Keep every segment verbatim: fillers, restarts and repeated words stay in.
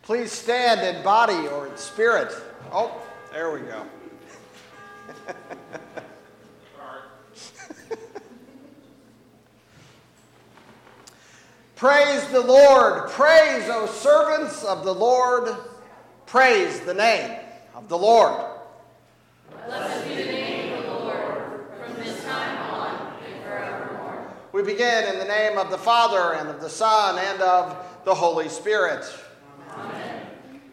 Please stand in body or in spirit. Oh, there we go. Praise the Lord. Praise, O servants of the Lord. Praise the name of the Lord. Blessed be the name of the Lord, from this time on and forevermore. We begin in the name of the Father, and of the Son, and of the Holy Spirit. Amen.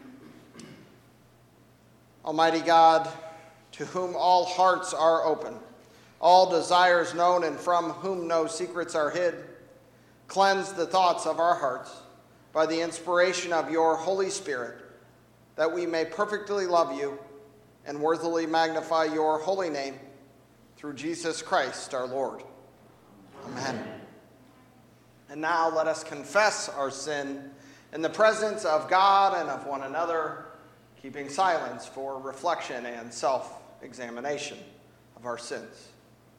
Almighty God, to whom all hearts are open, all desires known, and from whom no secrets are hid, cleanse the thoughts of our hearts by the inspiration of your Holy Spirit, that we may perfectly love you and worthily magnify your holy name, through Jesus Christ our Lord. Amen. And now let us confess our sin in the presence of God and of one another, keeping silence for reflection and self-examination of our sins.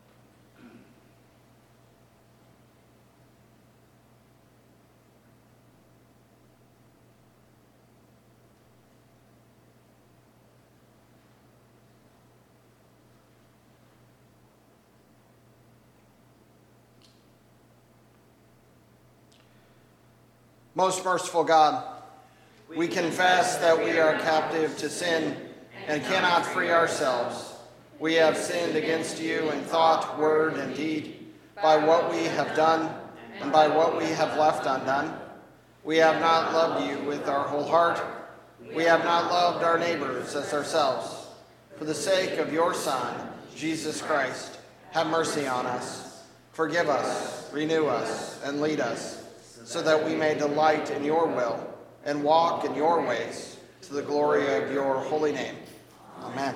Most merciful God, we confess that we are captive to sin and cannot free ourselves. We have sinned against you in thought, word, and deed, by what we have done and by what we have left undone. We have not loved you with our whole heart. We have not loved our neighbors as ourselves. For the sake of your Son, Jesus Christ, have mercy on us. Forgive us, renew us, and lead us, so that we may delight in your will and walk in your ways, to the glory of your holy name. Amen.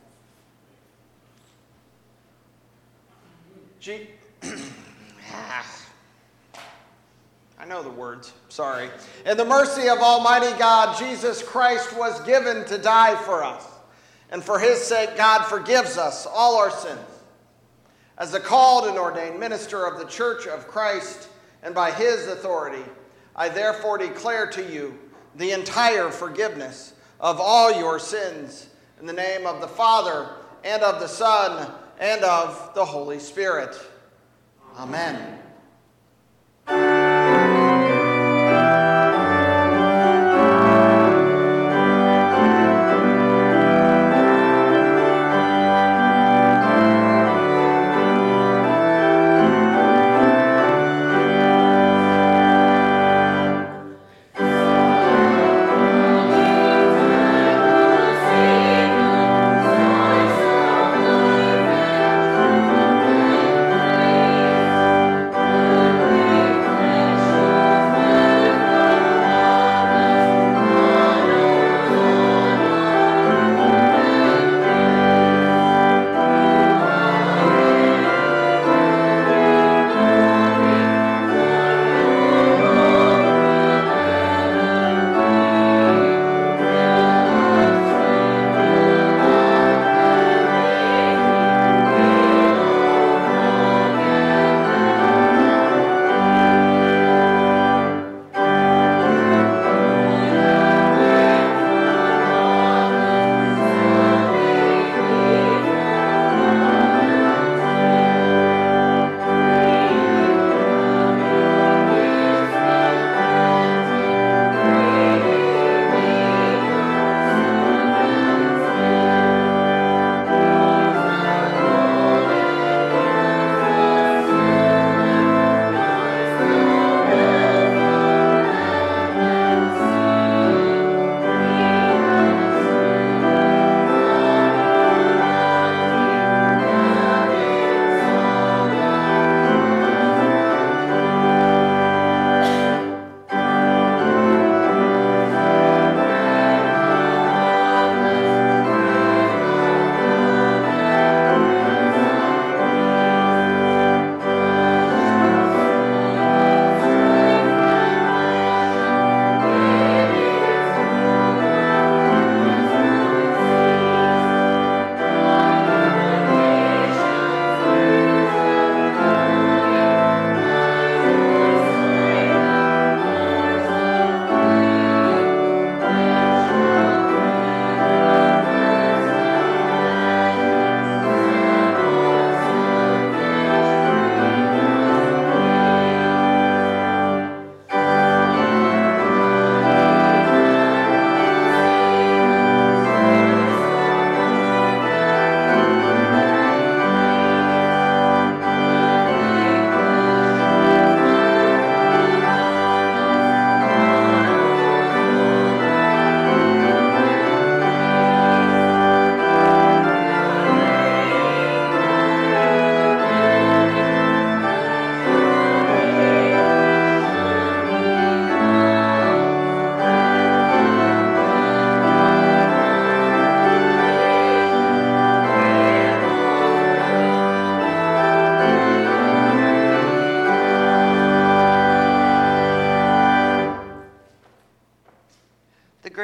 G- I know the words, sorry. In the mercy of Almighty God, Jesus Christ was given to die for us, and for his sake God forgives us all our sins. As the called and ordained minister of the Church of Christ, and by his authority, I therefore declare to you the entire forgiveness of all your sins, in the name of the Father, and of the Son, and of the Holy Spirit. Amen.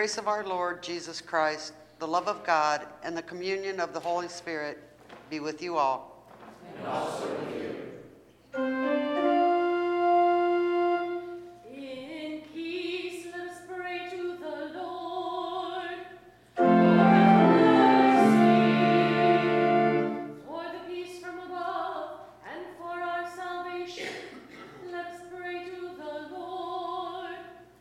grace of our Lord Jesus Christ, the love of God, and the communion of the Holy Spirit be with you all. And also with you. In peace, let us pray to the Lord. For the peace from above and for our salvation, let us pray to the Lord.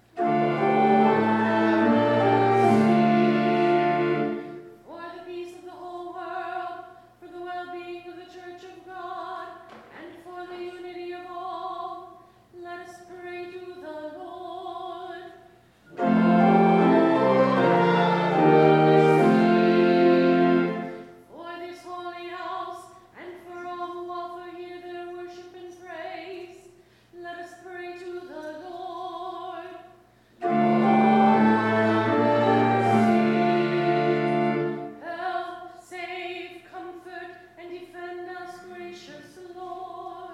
For the peace of the whole world, for the well-being of the Church of God, and for the unity of all, let us pray to the Lord. For this holy house, and for all who offer here their worship and praise, let us pray to the Lord. Help, save, comfort, and defend us, gracious Lord.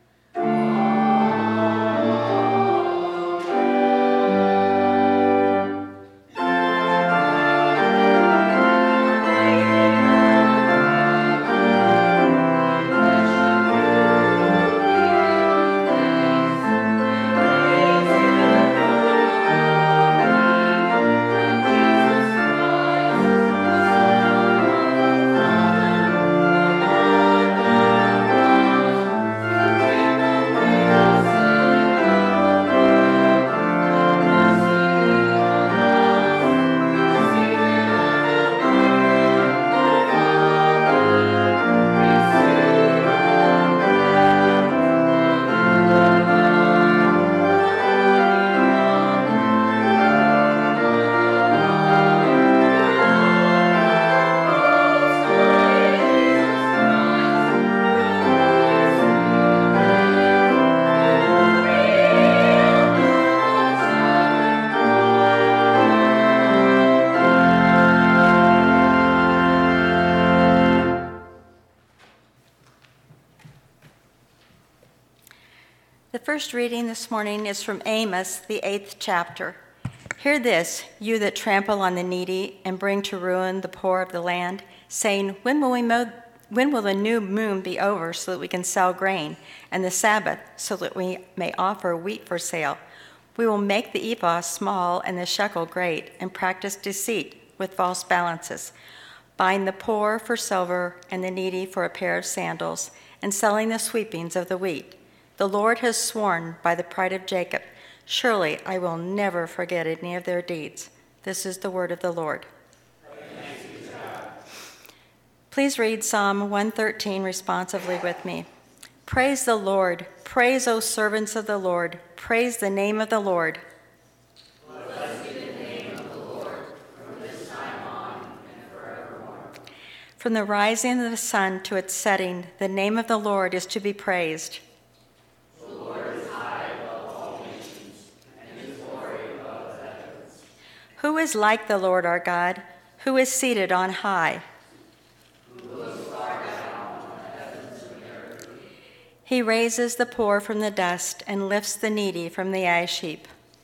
The first reading this morning is from Amos, the eighth chapter. Hear this, you that trample on the needy and bring to ruin the poor of the land, saying, when will we mow, when will the new moon be over so that we can sell grain, and the Sabbath so that we may offer wheat for sale? We will make the ephah small and the shekel great, and practice deceit with false balances, buying the poor for silver and the needy for a pair of sandals, and selling the sweepings of the wheat. The Lord has sworn by the pride of Jacob, surely I will never forget any of their deeds. This is the word of the Lord. Thanks be to God. Please read Psalm one thirteen responsively with me. Praise the Lord. Praise, O servants of the Lord. Praise the name of the Lord. Blessed be the name of the Lord, from this time on and forevermore. From the rising of the sun to its setting, the name of the Lord is to be praised. The Lord is high above all nations, and his glory above the heavens. Who is like the Lord our God, who is seated on high? Who looks far down on the heavens and the earth. He raises the poor from the dust and lifts the needy from the ash heap.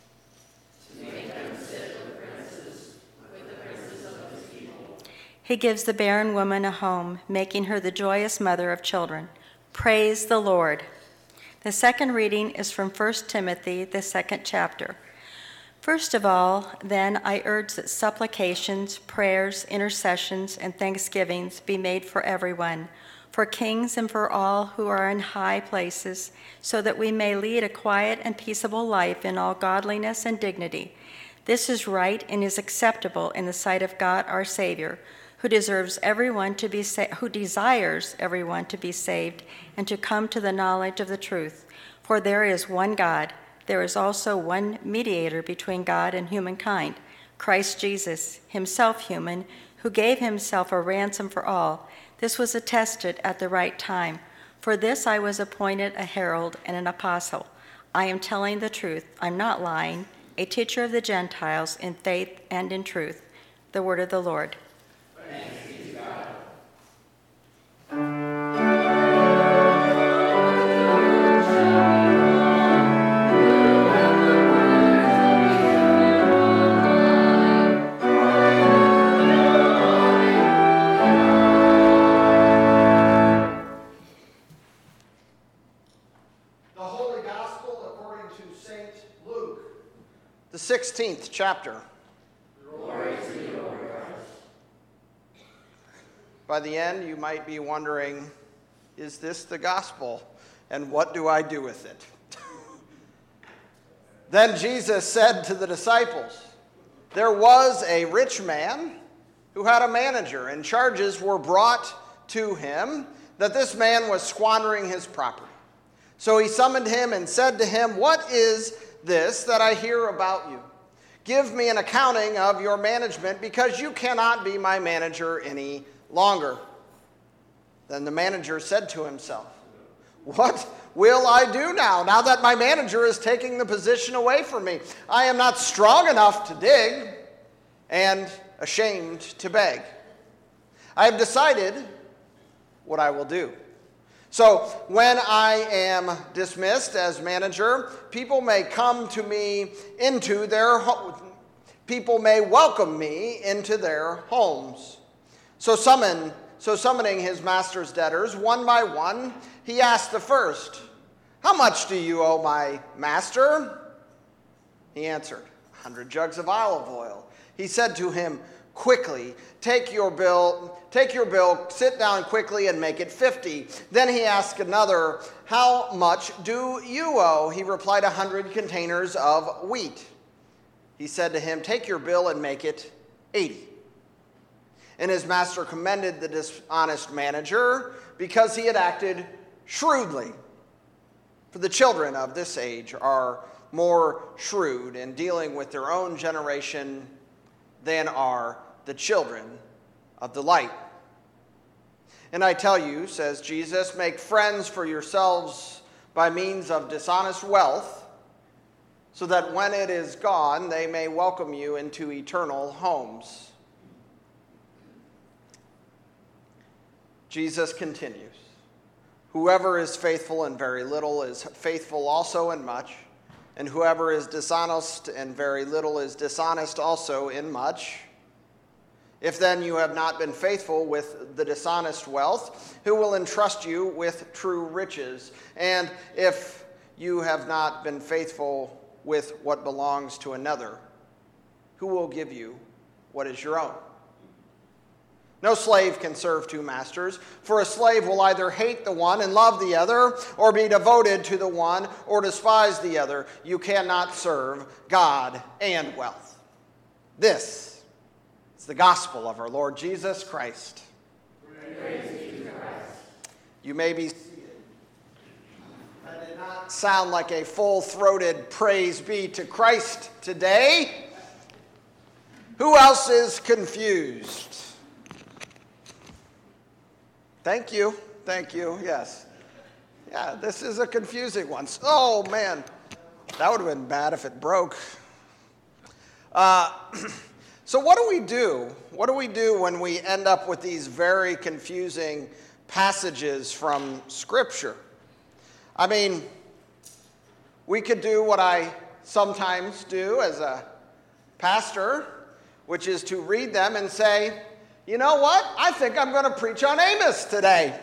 To make them sit with princes, with the princes of his people. He gives the barren woman a home, making her the joyous mother of children. Praise the Lord. The second reading is from First Timothy, the second chapter. First of all, then, I urge that supplications, prayers, intercessions, and thanksgivings be made for everyone, for kings and for all who are in high places, so that we may lead a quiet and peaceable life in all godliness and dignity. This is right and is acceptable in the sight of God our Savior, who deserves everyone to be sa- who desires everyone to be saved and to come to the knowledge of the truth. For there is one God, there is also one mediator between God and humankind, Christ Jesus, himself human, who gave himself a ransom for all. This was attested at the right time. For this I was appointed a herald and an apostle. I am telling the truth, I'm not lying, a teacher of the Gentiles in faith and in truth. The word of the Lord. Thanks be to God. Thanks to Saint Luke, the sixteenth chapter. Glory to you, Lord Christ. By the end, you might be wondering, is this the gospel? And what do I do with it? Then Jesus said to the disciples, there was a rich man who had a manager, and charges were brought to him that this man was squandering his property. So he summoned him and said to him, what is this that I hear about you? Give me an accounting of your management, because you cannot be my manager any longer. Then the manager said to himself, what will I do now, now that my manager is taking the position away from me? I am not strong enough to dig and ashamed to beg. I have decided what I will do. So when I am dismissed as manager, people may come to me into their ho- people may welcome me into their homes. So summon so summoning his master's debtors one by one, he asked the first, how much do you owe my master? He answered, a hundred jugs of olive oil. He said to him, quickly, take your bill, take your bill, sit down quickly and make it fifty. Then he asked another, how much do you owe? He replied, a hundred containers of wheat. He said to him, take your bill and make it eighty. And his master commended the dishonest manager because he had acted shrewdly. For the children of this age are more shrewd in dealing with their own generation than are the children of the light. And I tell you, says Jesus, make friends for yourselves by means of dishonest wealth, so that when it is gone, they may welcome you into eternal homes. Jesus continues, whoever is faithful in very little is faithful also in much, and whoever is dishonest in very little is dishonest also in much. If then you have not been faithful with the dishonest wealth, who will entrust you with true riches? And if you have not been faithful with what belongs to another, who will give you what is your own? No slave can serve two masters, for a slave will either hate the one and love the other, or be devoted to the one or despise the other. You cannot serve God and wealth. This is the gospel of our Lord Jesus Christ. Praise be to Christ. You may be seated. That did not sound like a full-throated praise be to Christ today. Who else is confused? Thank you. Thank you. Yes. Yeah, this is a confusing one. Oh, man. That would have been bad if it broke. Uh, so what do we do? What do we do when we end up with these very confusing passages from Scripture? I mean, we could do what I sometimes do as a pastor, which is to read them and say, you know what? I think I'm going to preach on Amos today.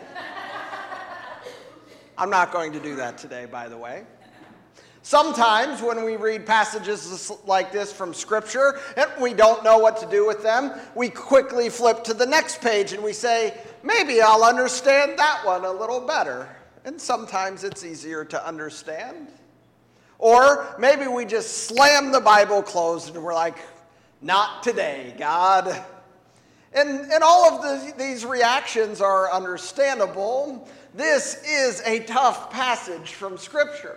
I'm not going to do that today, by the way. Sometimes when we read passages like this from Scripture and we don't know what to do with them, we quickly flip to the next page and we say, maybe I'll understand that one a little better. And sometimes it's easier to understand. Or maybe we just slam the Bible closed and we're like, not today, God. And, and all of the, these reactions are understandable. This is a tough passage from Scripture.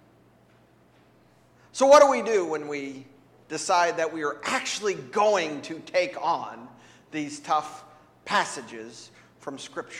So what do we do when we decide that we are actually going to take on these tough passages from Scripture?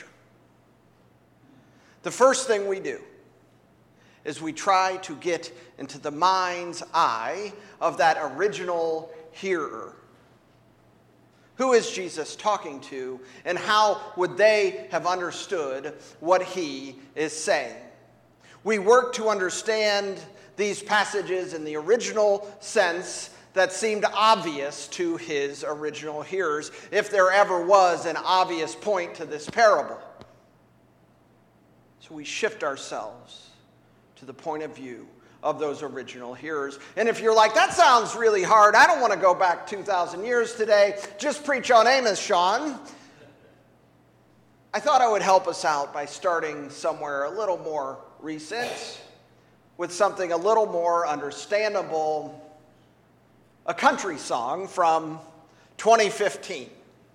The first thing we do is we try to get into the mind's eye of that original hearer. Who is Jesus talking to, and how would they have understood what he is saying? We work to understand these passages in the original sense that seemed obvious to his original hearers, if there ever was an obvious point to this parable. So we shift ourselves to the point of view of those original hearers. And if you're like, that sounds really hard, I don't want to go back two thousand years today, just preach on Amos, Sean. I thought I would help us out by starting somewhere a little more recent, with something a little more understandable, a country song from twenty fifteen.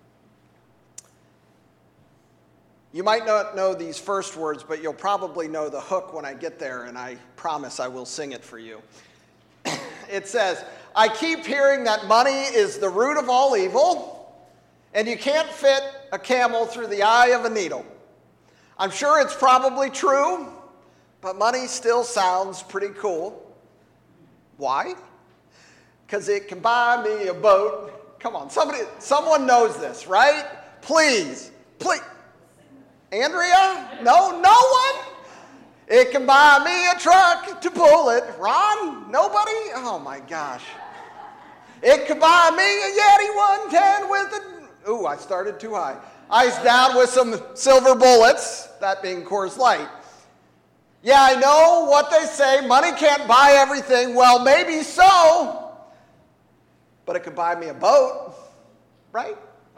You might not know these first words, but you'll probably know the hook when I get there, and I promise I will sing it for you. It says, I keep hearing that money is the root of all evil, and you can't fit a camel through the eye of a needle. I'm sure it's probably true, but money still sounds pretty cool. Why? Because it can buy me a boat. Come on, somebody, someone knows this, right? Please, please. Andrea? No, no one? It can buy me a truck to pull it. Ron? Nobody? Oh my gosh. It can buy me a Yeti one ten with a... Ooh, I started too high. Ice down with some silver bullets, that being Coors Light. Yeah, I know what they say, money can't buy everything. Well, maybe so, but it could buy me a boat, right?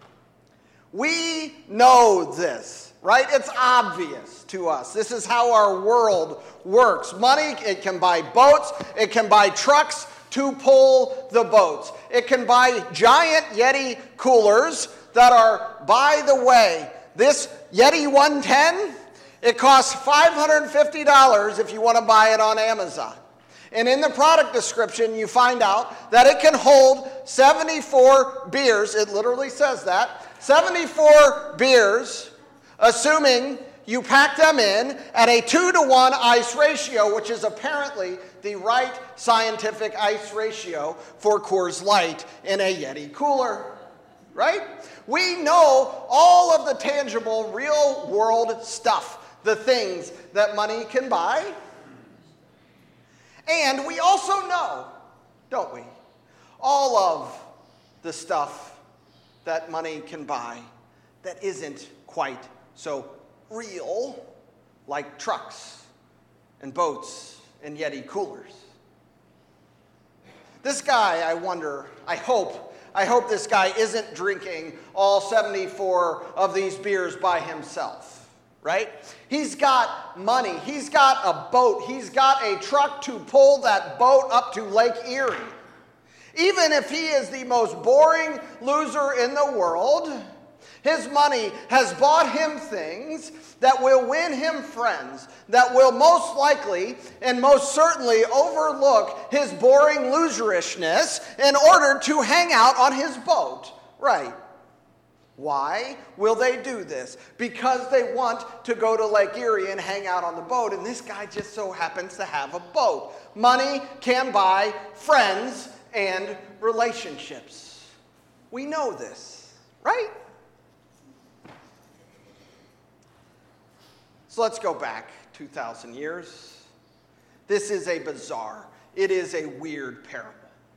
We know this, right? It's obvious to us. This is how our world works. Money, it can buy boats, it can buy trucks to pull the boats. It can buy giant Yeti coolers that are, by the way, this Yeti one ten, it costs five hundred fifty dollars if you want to buy it on Amazon. And in the product description, you find out that it can hold seventy-four beers. It literally says that. seventy-four beers, assuming you pack them in at a two to one ice ratio, which is apparently the right scientific ice ratio for Coors Light in a Yeti cooler. Right? We know all of the tangible, real-world stuff, the things that money can buy. And we also know, don't we, all of the stuff that money can buy that isn't quite so real, like trucks and boats and Yeti coolers. This guy, I wonder, I hope, I hope this guy isn't drinking all seventy-four of these beers by himself, right? He's got money. He's got a boat. He's got a truck to pull that boat up to Lake Erie. Even if he is the most boring loser in the world, his money has bought him things that will win him friends, that will most likely and most certainly overlook his boring loserishness in order to hang out on his boat. Right. Why will they do this? Because they want to go to Lake Erie and hang out on the boat, and this guy just so happens to have a boat. Money can buy friends and relationships. We know this, right? So let's go back two thousand years. This is a bizarre, it is a weird parable.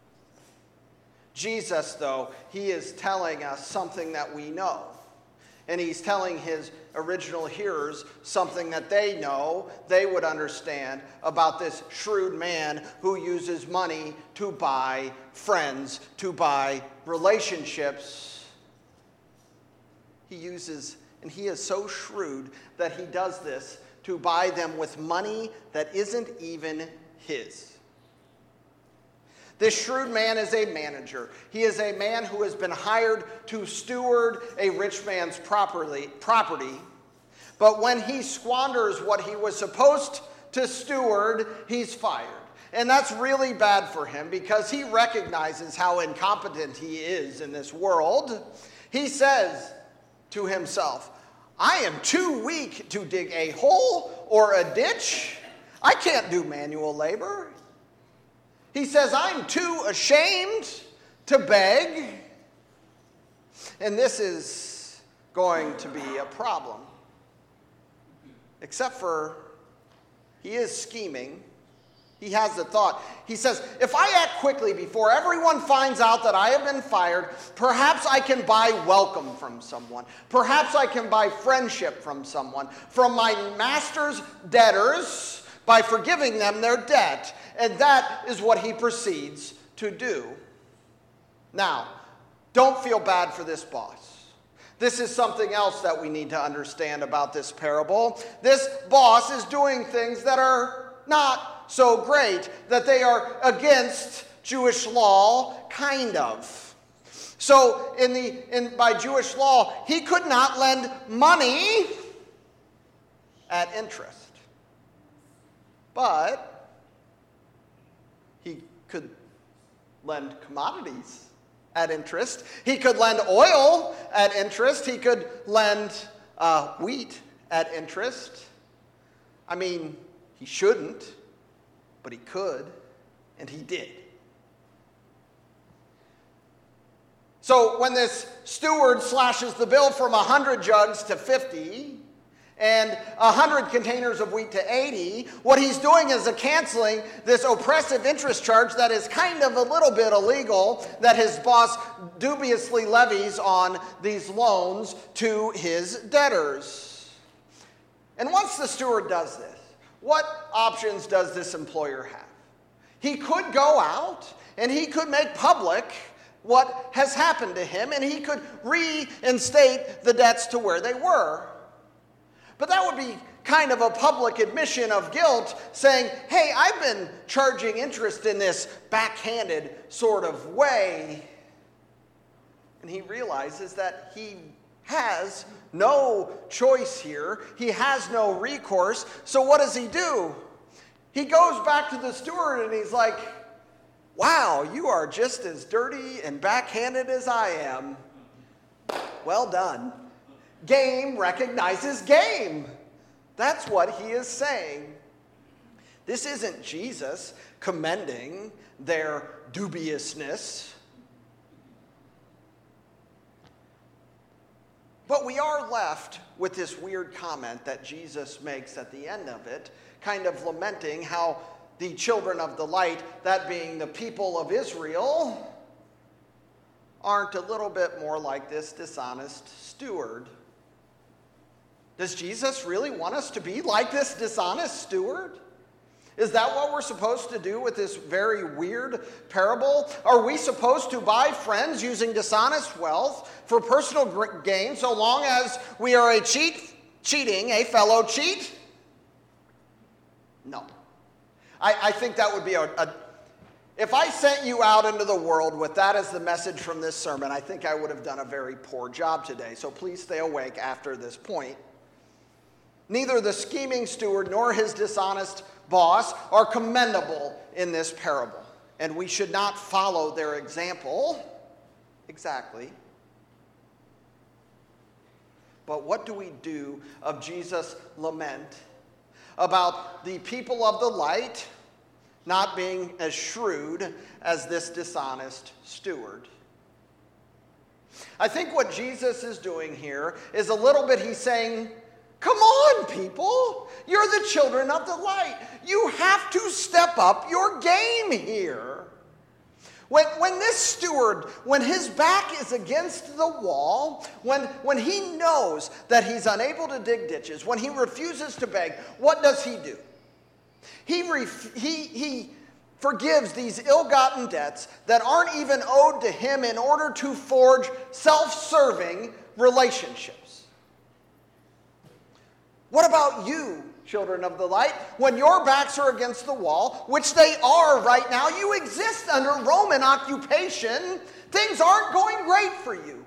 Jesus, though, he is telling us something that we know. And he's telling his original hearers something that they know, they would understand about this shrewd man who uses money to buy friends, to buy relationships. He uses, and he is so shrewd that he does this to buy them with money that isn't even his. This shrewd man is a manager. He is a man who has been hired to steward a rich man's property, property. But when he squanders what he was supposed to steward, he's fired. And that's really bad for him because he recognizes how incompetent he is in this world. He says to himself, I am too weak to dig a hole or a ditch. I can't do manual labor. He says, I'm too ashamed to beg. And this is going to be a problem. Except for he is scheming. He has the thought. He says, if I act quickly before everyone finds out that I have been fired, perhaps I can buy welcome from someone. Perhaps I can buy friendship from someone. From my master's debtors by forgiving them their debt. And that is what he proceeds to do. Now, don't feel bad for this boss. This is something else that we need to understand about this parable. This boss is doing things that are not so great, that they are against Jewish law, kind of. So in the in by Jewish law, he could not lend money at interest. But he could lend commodities at interest. He could lend oil at interest. He could lend uh, wheat at interest. I mean, he shouldn't, but he could, and he did. So when this steward slashes the bill from one hundred jugs to fifty, and one hundred containers of wheat to eighty, what he's doing is a canceling this oppressive interest charge that is kind of a little bit illegal that his boss dubiously levies on these loans to his debtors. And once the steward does this, what options does this employer have? He could go out and he could make public what has happened to him, and he could reinstate the debts to where they were. But that would be kind of a public admission of guilt, saying, hey, I've been charging interest in this backhanded sort of way. And he realizes that he has no choice here. He has no recourse. So what does he do? He goes back to the steward and he's like, wow, you are just as dirty and backhanded as I am. Well done. Game recognizes game. That's what he is saying. This isn't Jesus commending their dubiousness. But we are left with this weird comment that Jesus makes at the end of it, kind of lamenting how the children of the light, that being the people of Israel, aren't a little bit more like this dishonest steward. Does Jesus really want us to be like this dishonest steward? Is that what we're supposed to do with this very weird parable? Are we supposed to buy friends using dishonest wealth for personal gain so long as we are a cheat, cheating a fellow cheat? No. I, I think that would be a, a... If I sent you out into the world with that as the message from this sermon, I think I would have done a very poor job today. So please stay awake after this point. Neither the scheming steward nor his dishonest boss are commendable in this parable, and we should not follow their example exactly. But what do we do of Jesus' lament about the people of the light not being as shrewd as this dishonest steward? I think what Jesus is doing here is a little bit, he's saying, come on, people. You're the children of the light. You have to step up your game here. When, when this steward, when his back is against the wall, when, when he knows that he's unable to dig ditches, when he refuses to beg, what does he do? He, ref, he, he forgives these ill-gotten debts that aren't even owed to him in order to forge self-serving relationships. What about you, children of the light? When your backs are against the wall, which they are right now, you exist under Roman occupation. Things aren't going great for you.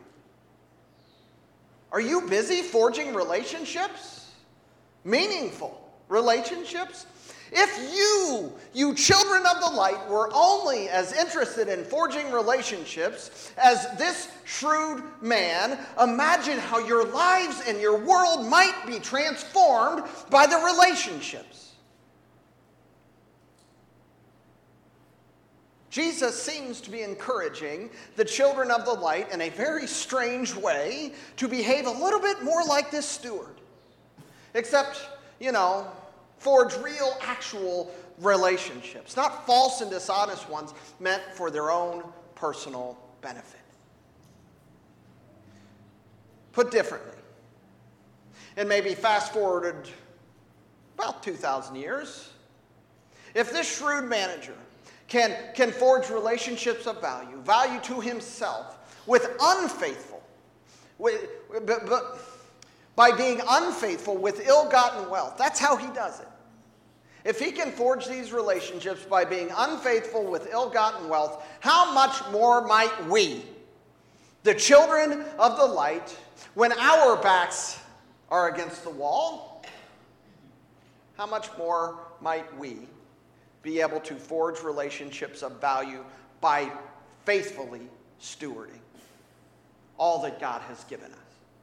Are you busy forging relationships? Meaningful relationships? If you, you children of the light, were only as interested in forging relationships as this shrewd man, imagine how your lives and your world might be transformed by the relationships. Jesus seems to be encouraging the children of the light in a very strange way to behave a little bit more like this steward. Except, you know, forge real, actual relationships, not false and dishonest ones meant for their own personal benefit. Put differently, and maybe fast forwarded about two thousand years, If this shrewd manager can, can forge relationships of value, value to himself, with unfaithful, with, but, but by being unfaithful with ill-gotten wealth, that's how he does it. If he can forge these relationships by being unfaithful with ill-gotten wealth, how much more might we, the children of the light, when our backs are against the wall, how much more might we be able to forge relationships of value by faithfully stewarding all that God has given us?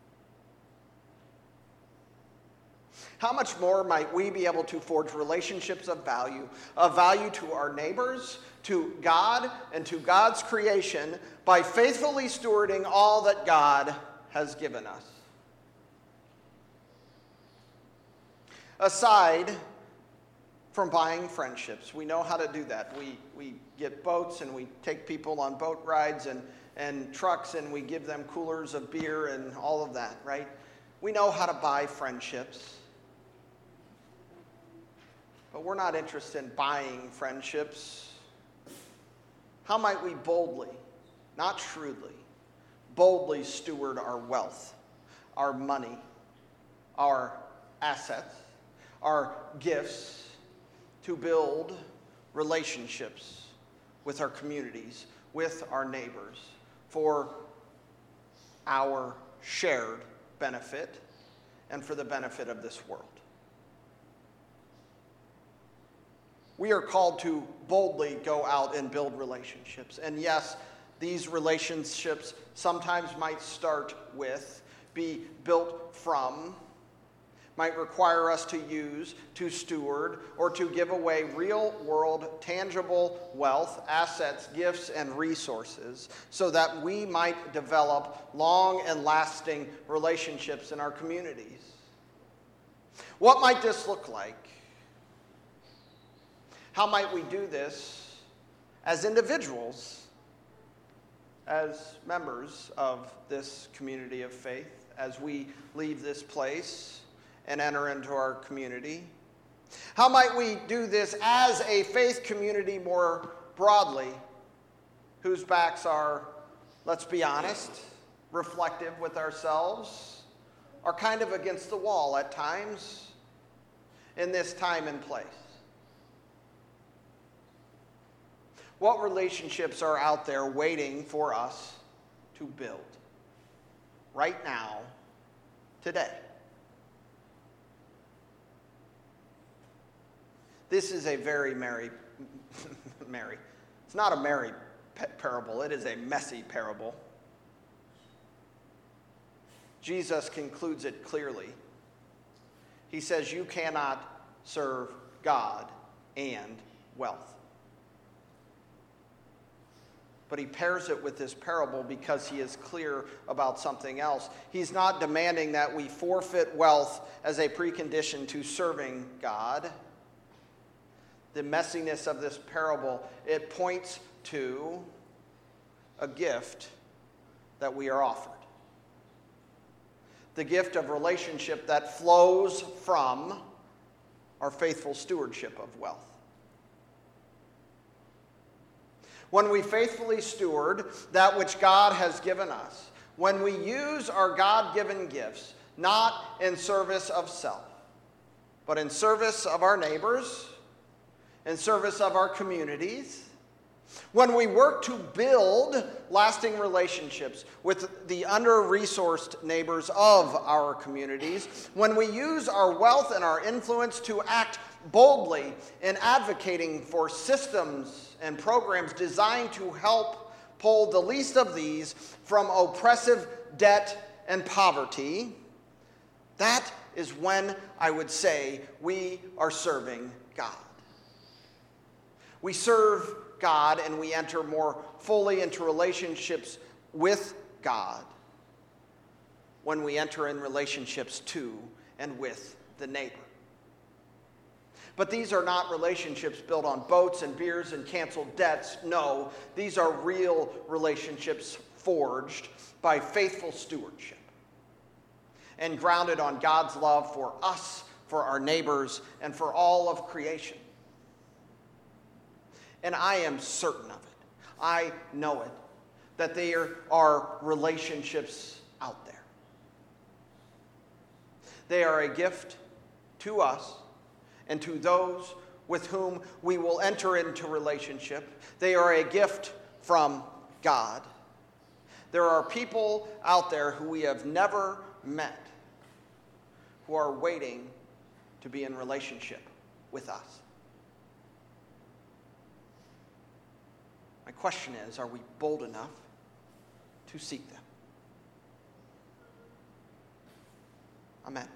How much more might we be able to forge relationships of value, of value to our neighbors, to God, and to God's creation by faithfully stewarding all that God has given us? Aside from buying friendships, we know how to do that. We, we get boats and we take people on boat rides and, and trucks and we give them coolers of beer and all of that, right? We know how to buy friendships. But we're not interested in buying friendships. How might we boldly, not shrewdly, boldly steward our wealth, our money, our assets, our gifts to build relationships with our communities, with our neighbors, for our shared benefit and for the benefit of this world? We are called to boldly go out and build relationships. And yes, these relationships sometimes might start with, be built from, might require us to use, to steward, or to give away real-world, tangible wealth, assets, gifts, and resources so that we might develop long and lasting relationships in our communities. What might this look like? How might we do this as individuals, as members of this community of faith, as we leave this place and enter into our community? How might we do this as a faith community more broadly, whose backs are, let's be honest, reflective with ourselves, are kind of against the wall at times in this time and place? What relationships are out there waiting for us to build right now, today? This is a very merry, merry. It's not a merry parable. It is a messy parable. Jesus concludes it clearly. He says, you cannot serve God and wealth. But he pairs it with this parable because he is clear about something else. He's not demanding that we forfeit wealth as a precondition to serving God. The messiness of this parable, it points to a gift that we are offered. The gift of relationship that flows from our faithful stewardship of wealth. When we faithfully steward that which God has given us, when we use our God-given gifts, not in service of self, but in service of our neighbors, in service of our communities, when we work to build lasting relationships with the under-resourced neighbors of our communities, when we use our wealth and our influence to act boldly in advocating for systems and programs designed to help pull the least of these from oppressive debt and poverty, that is when I would say we are serving God. We serve God and we enter more fully into relationships with God when we enter in relationships to and with the neighbor. But these are not relationships built on boats and beers and canceled debts. No, these are real relationships forged by faithful stewardship and grounded on God's love for us, for our neighbors, and for all of creation. And I am certain of it. I know it, that there are relationships out there. They are a gift to us and to those with whom we will enter into relationship. They are a gift from God. There are people out there who we have never met who are waiting to be in relationship with us. My question is, are we bold enough to seek them? Amen.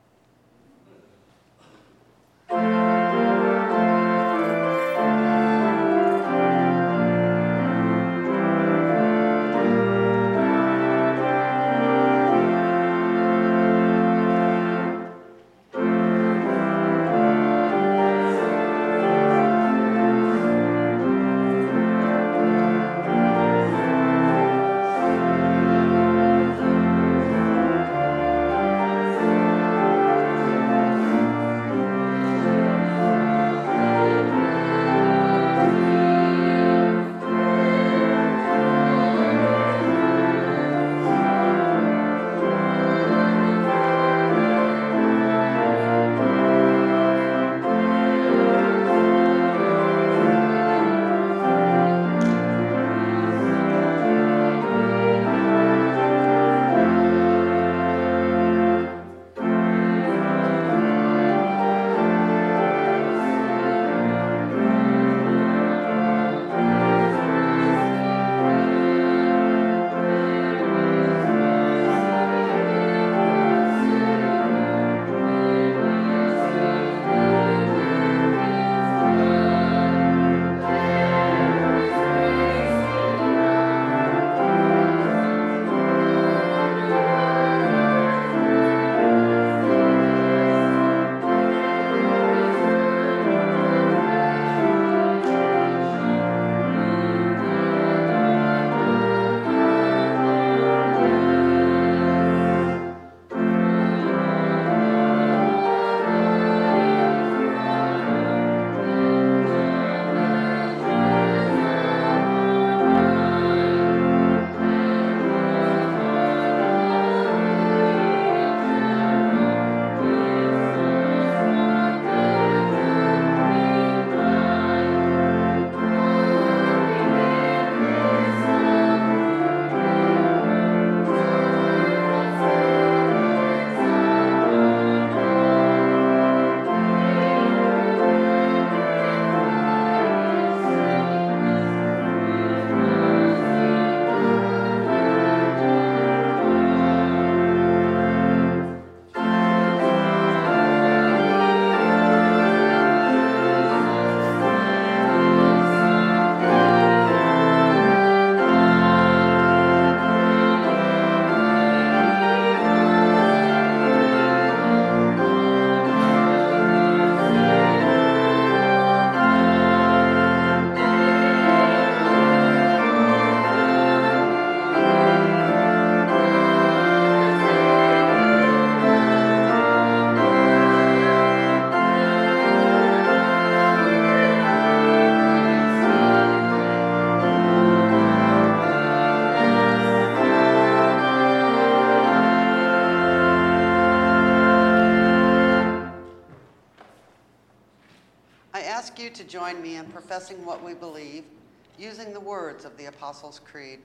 ask you to join me in professing what we believe using the words of the Apostles' Creed.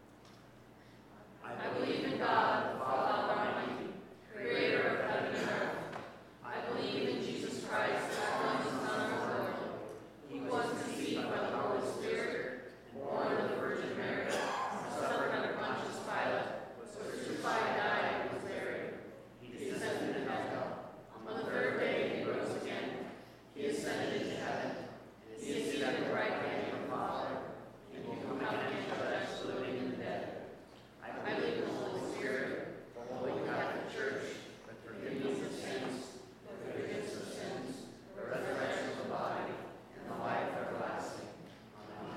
I believe in God, the Father Almighty, creator of heaven and earth. I believe in Jesus Christ, the only Son of the Lord. He was conceived by the Holy Spirit, born of the Virgin Mary, suffered under Pontius Pilate, was crucified, died, and was buried. He descended into hell. On the third day he rose again. He ascended into heaven. He is seated at the right hand of the Father, and will come out again to judge the living and the dead. I believe in the Holy Spirit, the Holy Catholic Church, the forgiveness of sins, the forgiveness of sins, the resurrection of the body, and the life everlasting. Amen.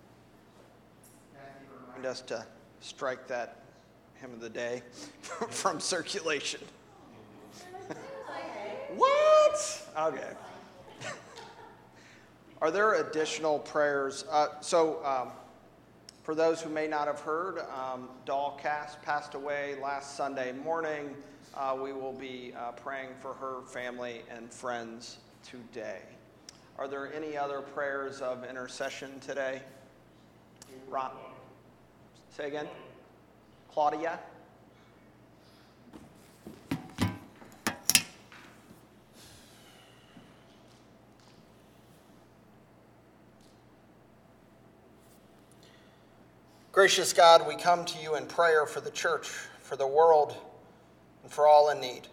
Remind us to strike that hymn of the day from circulation. What? Okay. Are there additional prayers? Uh, so, um, for those who may not have heard, um, Doll Cass passed away last Sunday morning. Uh, we will be uh, praying for her family and friends today. Are there any other prayers of intercession today? Ron, say again. Claudia. Gracious God, we come to you in prayer for the church, for the world, and for all in need.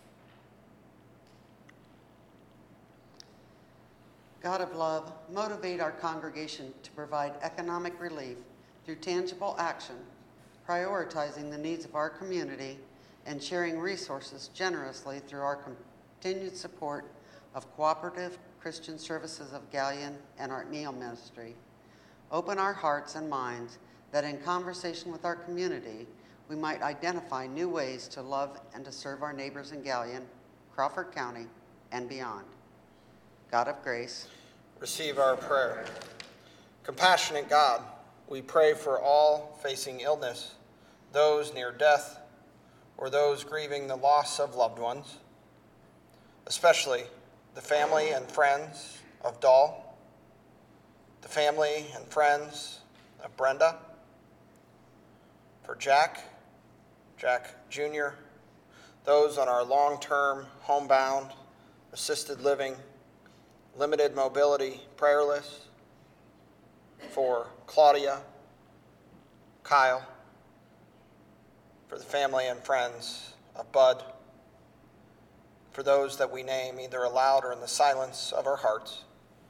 God of love, motivate our congregation to provide economic relief through tangible action, prioritizing the needs of our community and sharing resources generously through our continued support of Cooperative Christian Services of Galion and our Neil Ministry. Open our hearts and minds that in conversation with our community, we might identify new ways to love and to serve our neighbors in Galion, Crawford County, and beyond. God of grace, receive our prayer. Compassionate God, we pray for all facing illness, those near death, or those grieving the loss of loved ones, especially the family and friends of Doll, the family and friends of Brenda, for Jack, Jack Junior, those on our long-term homebound, assisted living, limited mobility prayer list, for Claudia, Kyle, for the family and friends of Bud, for those that we name either aloud or in the silence of our hearts.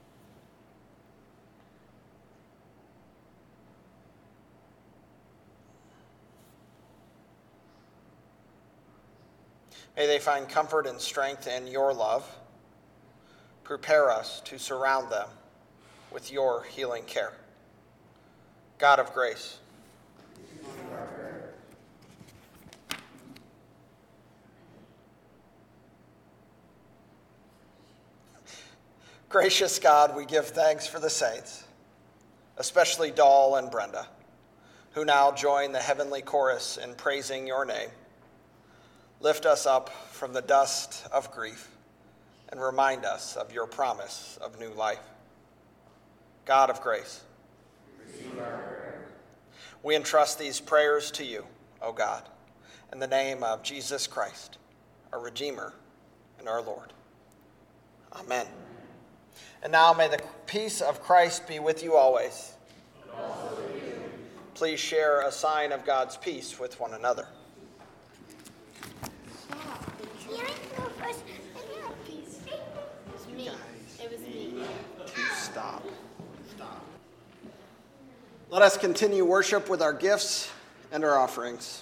May they find comfort and strength in your love. Prepare us to surround them with your healing care. God of grace, gracious God, we give thanks for the saints, especially Doll and Brenda, who now join the heavenly chorus in praising your name. Lift us up from the dust of grief and remind us of your promise of new life. God of grace, we entrust these prayers to you, O God, in the name of Jesus Christ, our Redeemer and our Lord. Amen. And now may the peace of Christ be with you always. And also with you. Please share a sign of God's peace with one another. Yeah, I know first. I got peace. It was me. It was me. Stop. Stop. Let us continue worship with our gifts and our offerings.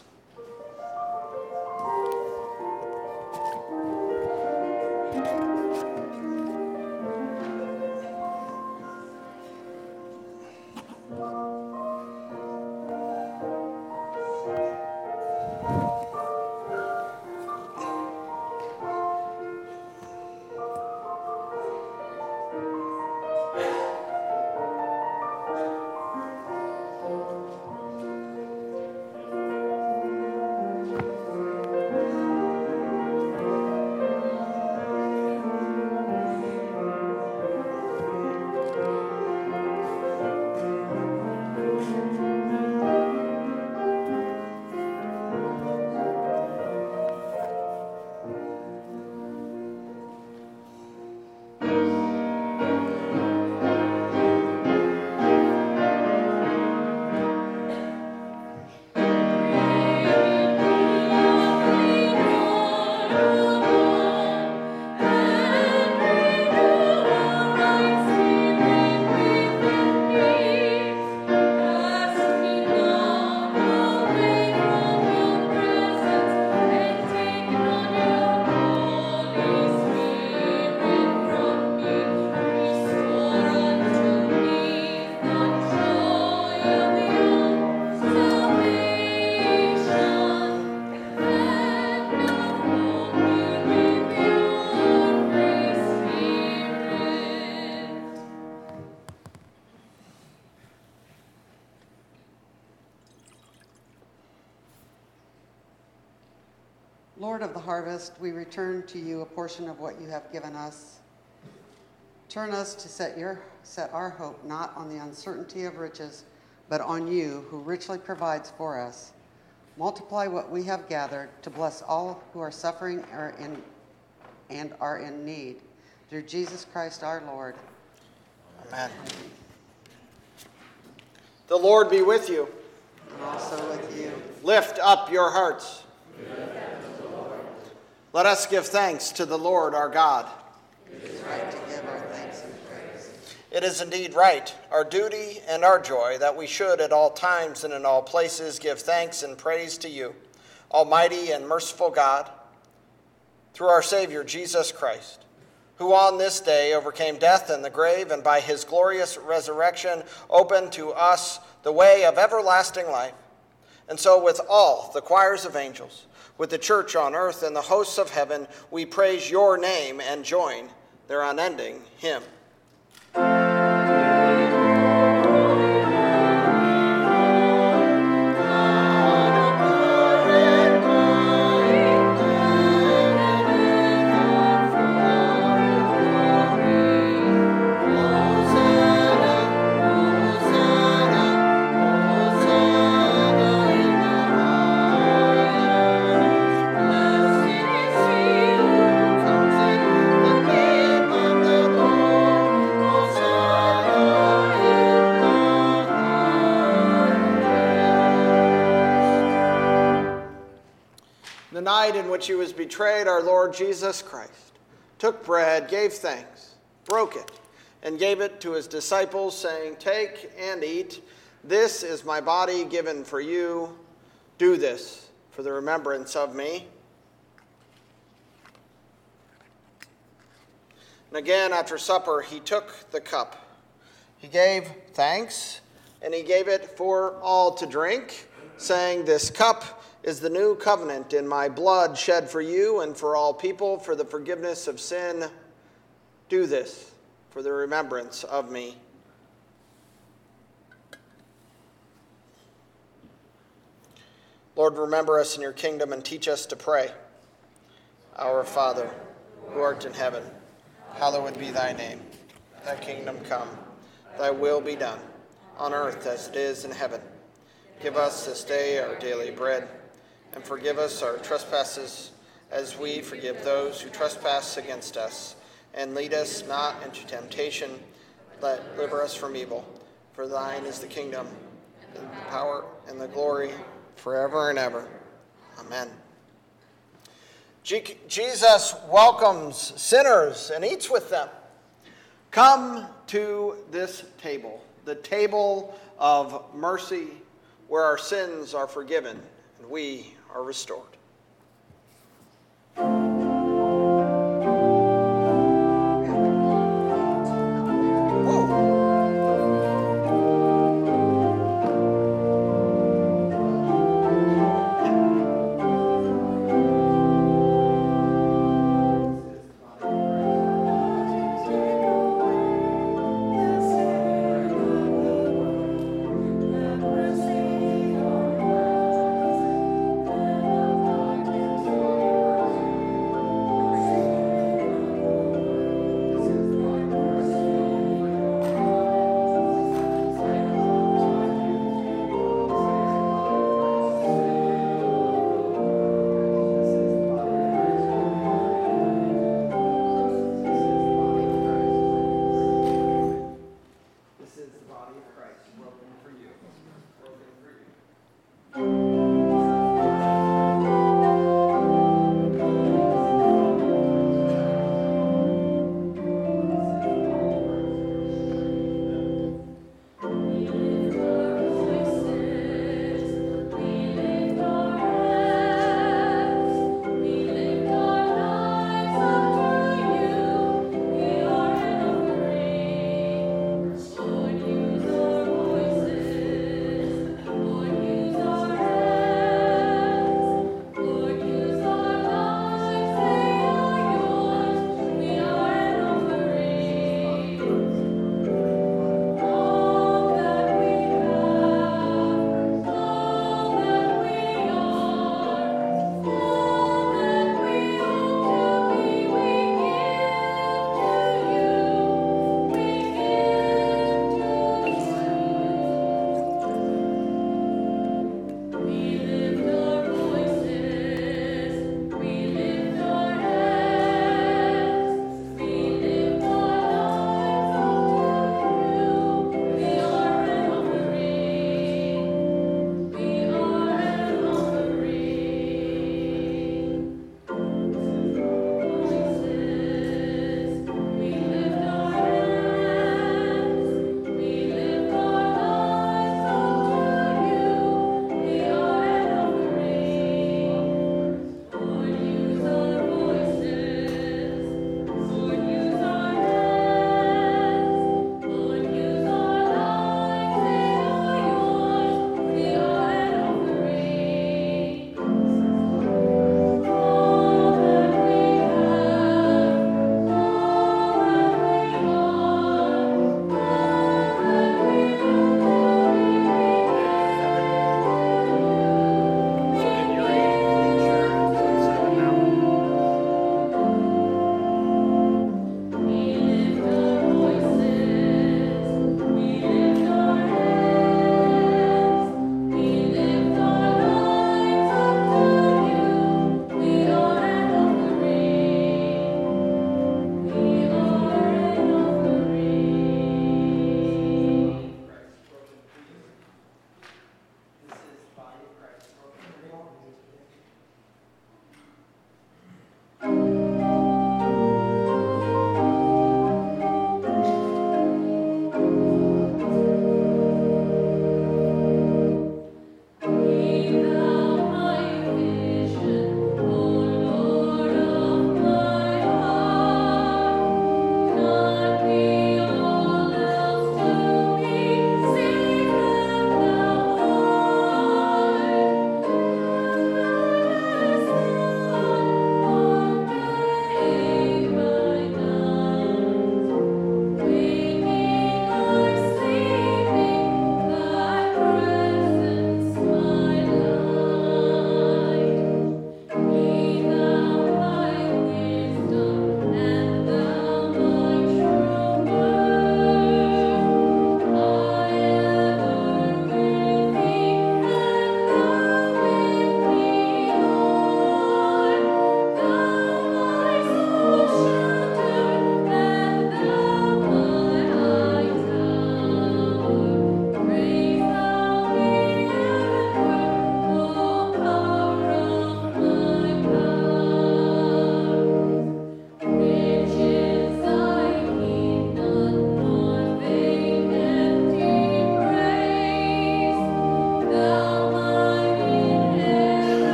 Lord of the harvest, we return to you a portion of what you have given us. Turn us to set your set our hope not on the uncertainty of riches, but on you who richly provides for us. Multiply what we have gathered to bless all who are suffering or in, and are in need. Through Jesus Christ our Lord. Amen. The Lord be with you. And also with you. Lift up your hearts. Let us give thanks to the Lord our God. It is right to give our thanks and praise. It is indeed right, our duty and our joy, that we should at all times and in all places give thanks and praise to you, Almighty and merciful God, through our Savior Jesus Christ, who on this day overcame death and the grave, and by his glorious resurrection opened to us the way of everlasting life. And so with all the choirs of angels, with the church on earth and the hosts of heaven, we praise your name and join their unending hymn. The night in which he was betrayed, our Lord Jesus Christ took bread, gave thanks, broke it, and gave it to his disciples, saying, "Take and eat. This is my body given for you. Do this for the remembrance of me." And again, after supper, he took the cup. He gave thanks, and he gave it for all to drink, saying, "This cup is the new covenant in my blood, shed for you and for all people for the forgiveness of sin. Do this for the remembrance of me." Lord, remember us in your kingdom and teach us to pray. Our Father, who art in heaven, hallowed be thy name. Thy kingdom come, thy will be done, on earth as it is in heaven. Give us this day our daily bread, and forgive us our trespasses, as we forgive those who trespass against us. And lead us not into temptation, but deliver us from evil. For thine is the kingdom, and the power, and the glory, forever and ever. Amen. G- Jesus welcomes sinners and eats with them. Come to this table, the table of mercy, where our sins are forgiven and we are restored. Lord, use our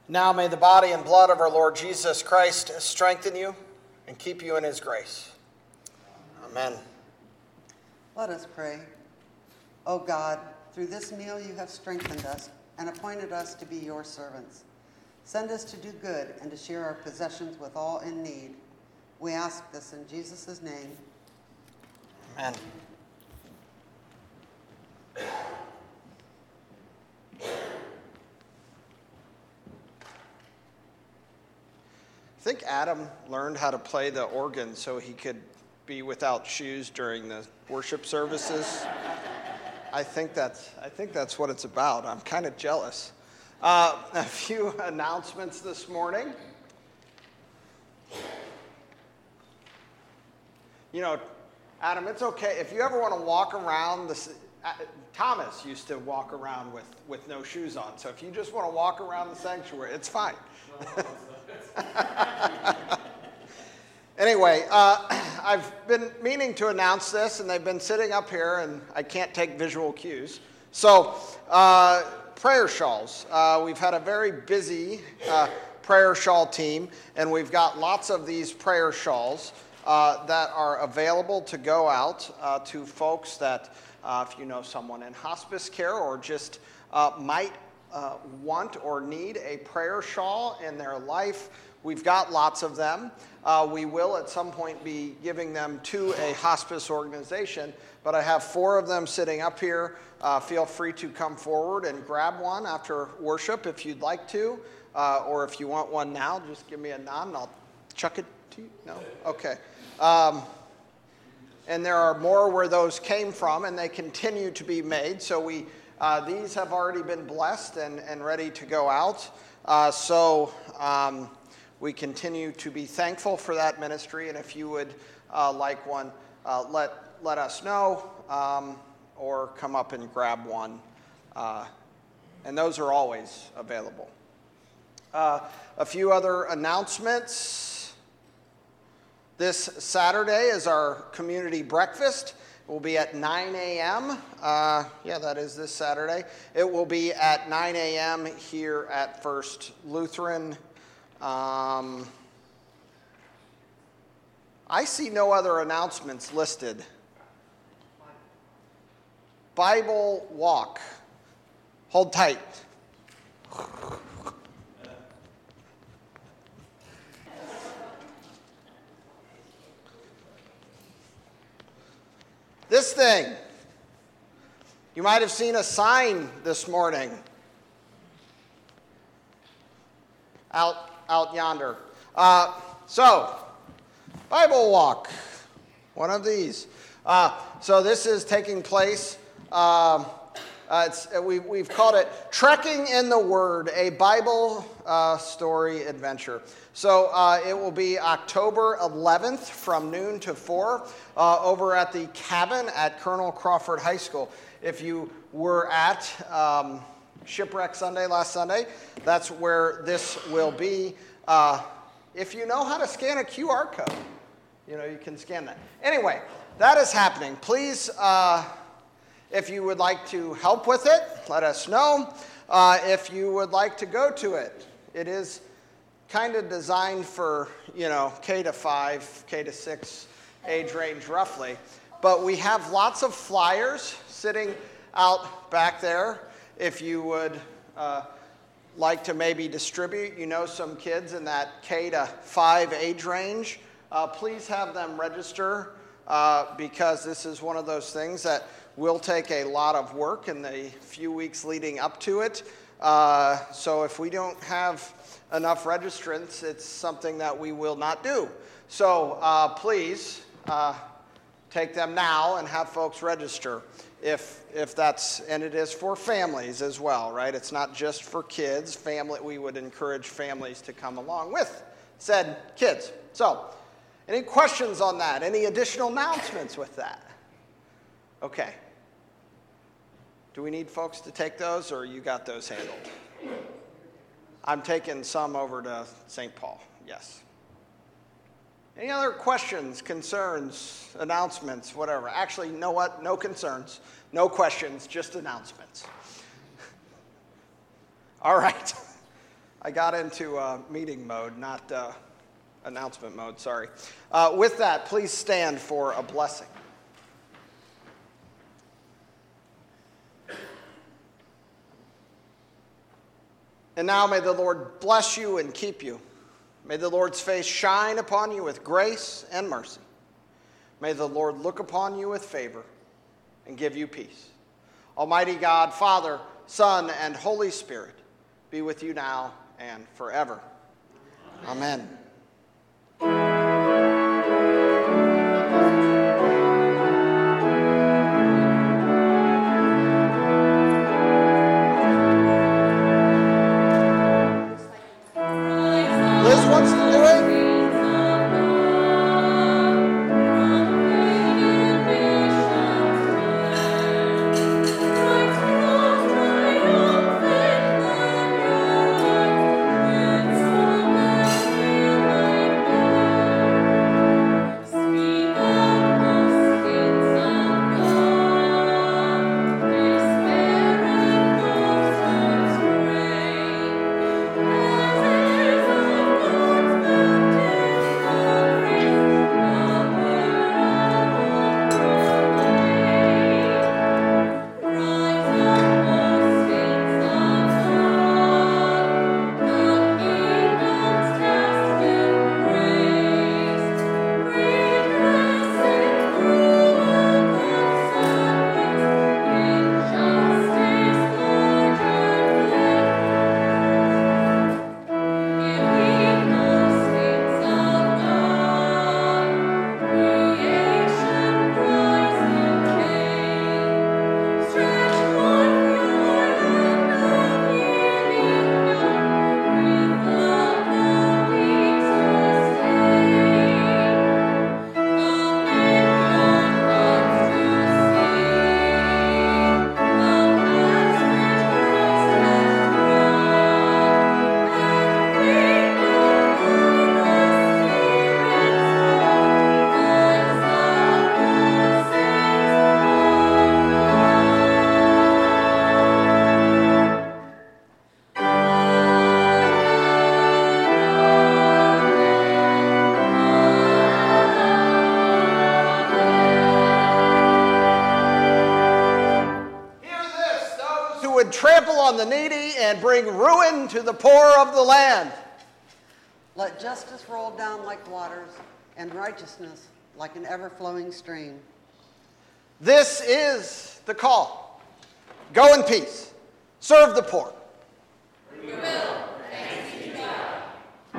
Now may the body and blood of our Lord Jesus Christ strengthen you and keep you in his grace. Amen. Let us pray. O God, through this meal you have strengthened us and appointed us to be your servants. Send us to do good and to share our possessions with all in need. We ask this in Jesus' name. Amen. I think Adam learned how to play the organ so he could be without shoes during the worship services. I think that's I think that's what it's about. I'm kind of jealous. Uh, a few announcements this morning. You know, Adam, it's okay if you ever want to walk around. This, uh, Thomas used to walk around with, with no shoes on. So if you just want to walk around the sanctuary, it's fine. Anyway, uh, I've been meaning to announce this, and they've been sitting up here, and I can't take visual cues. So, uh, prayer shawls. Uh, we've had a very busy uh, prayer shawl team, and we've got lots of these prayer shawls uh, that are available to go out uh, to folks that, uh, if you know someone in hospice care or just uh, might uh, want or need a prayer shawl in their life. We've got lots of them. Uh, we will at some point be giving them to a hospice organization, but I have four of them sitting up here. Uh, feel free to come forward and grab one after worship if you'd like to, uh, or if you want one now, just give me a nod and I'll chuck it to you. No? Okay. Um, and there are more where those came from, and they continue to be made. So we uh, these have already been blessed and, and ready to go out. Uh, so... Um, We continue to be thankful for that ministry, and if you would uh, like one, uh, let let us know, um, or come up and grab one. Uh, and those are always available. Uh, a few other announcements. This Saturday is our community breakfast. It will be at nine a.m. Uh, yeah, that is this Saturday. It will be at nine a.m. here at First Lutheran. Um, I see no other announcements listed. Bible walk. Hold tight. This thing. You might have seen a sign this morning. Out. Out yonder. Uh, so, Bible walk, one of these. Uh, so this is taking place, um, uh, it's, we, we've called it Trekking in the Word, a Bible uh, story adventure. So uh, it will be October eleventh from noon to four uh, over at the cabin at Colonel Crawford High School. If you were at... Um, Shipwreck Sunday last Sunday, that's where this will be. Uh, if you know how to scan a Q R code, you know, you can scan that. Anyway, that is happening. Please, uh, if you would like to help with it, let us know. Uh, if you would like to go to it, it is kind of designed for, you know, K to five, K to six age range roughly. But we have lots of flyers sitting out back there. If you would uh, like to maybe distribute, you know some kids in that K to five age range, uh, please have them register uh, because this is one of those things that will take a lot of work in the few weeks leading up to it. Uh, so if we don't have enough registrants, it's something that we will not do. So uh, please uh, take them now and have folks register. If if that's, and it is for families as well, right? It's not just for kids. Family, we would encourage families to come along with said kids. So, any questions on that? Any additional announcements with that? Okay. Do we need folks to take those, or you got those handled? I'm taking some over to Saint Paul, yes. Any other questions, concerns, announcements, whatever? Actually, you know what? No concerns, no questions, just announcements. All right. I got into uh, meeting mode, not uh, announcement mode, sorry. Uh, with that, please stand for a blessing. And now may the Lord bless you and keep you. May the Lord's face shine upon you with grace and mercy. May the Lord look upon you with favor and give you peace. Almighty God, Father, Son, and Holy Spirit, be with you now and forever. Amen. Liz wants to do it. Trample on the needy and bring ruin to the poor of the land. Let justice roll down like waters and righteousness like an ever-flowing stream. This is the call. Go in peace. Serve the poor. We will.